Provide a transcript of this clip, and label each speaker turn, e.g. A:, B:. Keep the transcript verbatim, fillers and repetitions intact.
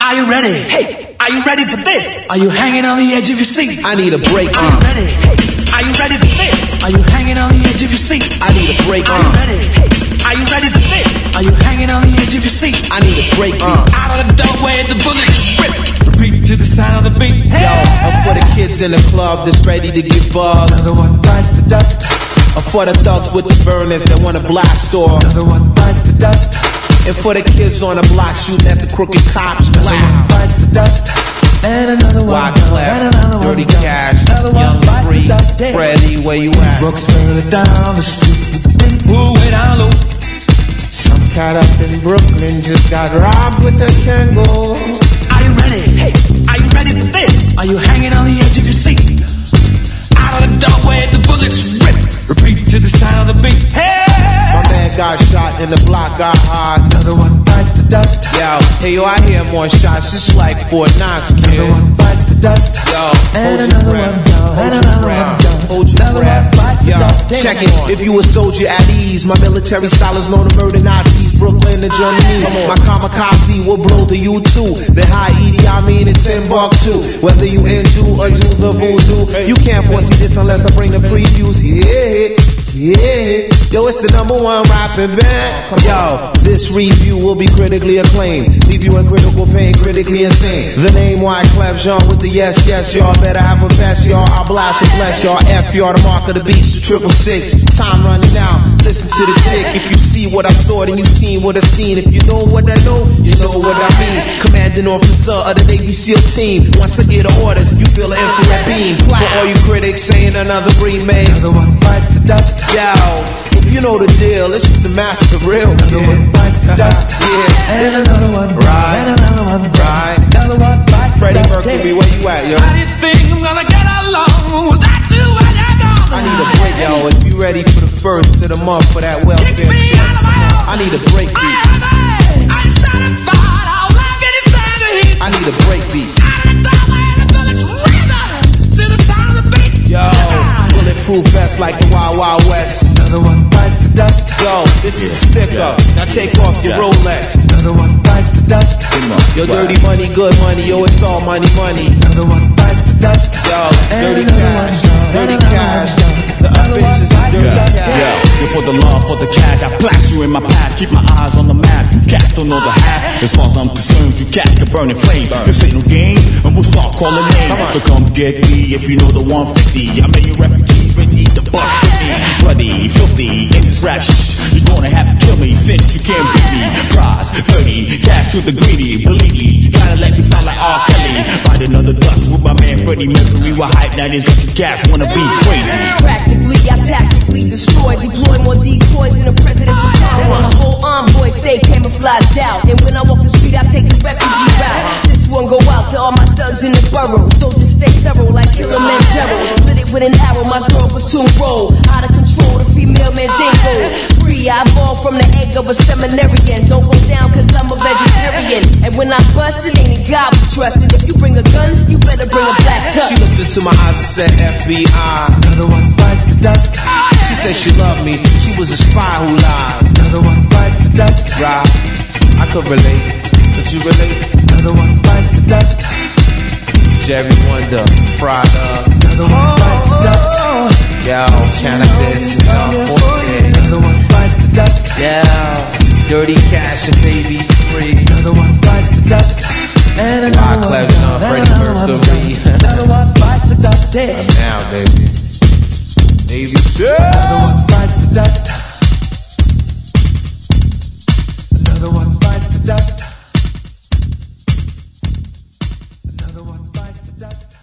A: Are you ready? Hey, are you ready for this? Are you hanging on the edge of your seat?
B: I need a break.
A: Are you ready? Hey, are you ready for this? Are you hanging on the edge of your seat?
B: I need a break.
A: Are you ready? Hey, are you ready for this? Are you hanging on the edge of your seat?
B: I need a break. Uh.
A: Out of the doorway, the bullets rip. Repeat to the sound of the beat. Hey.
B: Yo, I'm for the kids in the club that's ready to get bugged.
A: Another one bites the dust.
B: I'm for the thugs with the burners that want to blast store.
A: Another one bites the dust.
B: And for the kids on the block shooting at the crooked cops.
A: Another one bites the dust. And another one,
B: Wyclef,
A: and another
B: Dirty
A: one,
B: Cash,
A: another one
B: Young
A: bites
B: Free,
A: the dust. Hey.
B: Freddie, where you at?
A: Brooks further down the street, been pulled way down low.
B: Some cat up in Brooklyn just got robbed with a Kangol.
A: Are you ready? Hey, are you ready for this? Are you hanging on the edge of your seat? Out of the doorway, the bullets rip. Repeat to the sound of the beat. Hey!
B: My man got shot and the block got hot.
A: Another one bites the dust.
B: Yo, hey yo, I hear more shots. It's like Fort Knox, kid.
A: Another one bites the dust.
B: Yo,
A: and
B: hold
A: another
B: your breath.
A: one down.
B: Hold
A: And
B: your
A: another
B: breath.
A: one down.
B: Hold your
A: Another
B: breath.
A: one bites the
B: Yo,
A: dust.
B: check it. If you a soldier at ease, my military style is known to murder Nazis. Brooklyn to Germany. My kamikaze will blow the U two. Then high Edie, I mean it's Timbuktu. Whether you into or do the voodoo, you can't foresee this unless I bring the previews. Yeah. Yeah, yo, it's the number one rapping band. Yo, this review will be critically acclaimed. Leave you in critical pain, critically insane. The name Wyclef Jean with the yes, yes, y'all better have a vest, y'all. I'll blast and bless y'all. F y'all, the mark of the beast, triple six. Time running out, listen to the tick. If you see what I saw, then you seen what I seen. If you know what I know, you know what I mean. Commanding officer of the Navy SEAL team. Once I get orders, you feel an infrared beam. For all you critics saying another breed made.
A: Another one bites the dust.
B: Yo, if you know the deal, this is the master real.
A: Another
B: kid.
A: one bites the dust.
B: Yeah.
A: And another one.
B: Right.
A: And another one.
B: Right.
A: Another one bites
B: Freddie
A: the dust.
B: Mercury, where you at, yo?
A: How do you think I'm gonna get along without you when you're gone?
B: I need a break, yo. If you ready for the first of the month for that welfare
A: Kick me
B: shit,
A: out of my own.
B: I need a break
A: I
B: beat.
A: am a man. I'm satisfied. All I get is stand to hit.
B: I need a break beat.
A: Out of the doorway, the bullets river to the sound of the beat.
B: Yo, bulletproof vest like the Wild Wild West.
A: Another one bites the dust.
B: Yo, this is a sticker. Now take off your Rolex.
A: Another one bites the dust.
B: Yo, dirty money, good money. Yo, it's all money, money.
A: Another one bites the dust.
B: Yo, dirty
A: And another
B: cash,
A: one down.
B: dirty
A: And another
B: cash.
A: one down.
B: The
A: Another one
B: bitches
A: bites
B: dirty
A: the dust.
B: cash.
C: Yeah, you're for the love, for the cash. I blast you in my path. Keep my eyes on the map. You cats don't know the half. As far as I'm concerned, you cats can burn and flame. This ain't no game, and we'll start calling names. So come get me if you know the one fifty. I made you refugees ready to bust with me. Bloody, filthy, in this rap shh. You're gonna have to kill me since you can't beat me. Prize, thirty, cash to the greedy. Believe me, gotta let me sound like R. Kelly. Find another dust with my man Freddie Mercury. We're hype, now these got you cats wanna be crazy.
D: Practically, I tactically destroy, deploy more decoys in a presidential car. While the whole envoy stay camouflaged out. And when I walk the street, I take the refugee route. This one go out to all my thugs in the borough. Soldiers stay thorough like Kilimanjaro. Split it with an arrow, my girl platoon roll. Out of control, the female mandingo. Free, I evolved from the egg of a seminarian. Don't go down cause I'm a vegetarian. And when I bust it, ain't a God we trust. And if you bring a gun, you better bring a black tuck.
B: She looked into my eyes and said F B I.
A: Another one bites the dust.
B: She said she loved me. She was a spy who lied.
A: Another one bites the dust.
B: Right. I could relate. Could you relate?
A: Another one bites the dust.
B: Jerry Wonder, Prada.
A: Another one bites the dust.
B: Yo, cannabis is unfortunate.
A: Another one bites the dust.
B: Yo, dirty cash and baby free.
A: Another one bites the dust. And another one
B: Wyclef
A: down.
B: Jean,
A: And
B: Freddie
A: another one
B: Mercury.
A: down. Another one bites the dust. Yeah.
B: Now, baby. Baby,
A: Another one bites the dust. Another one bites the dust. Another one bites the dust.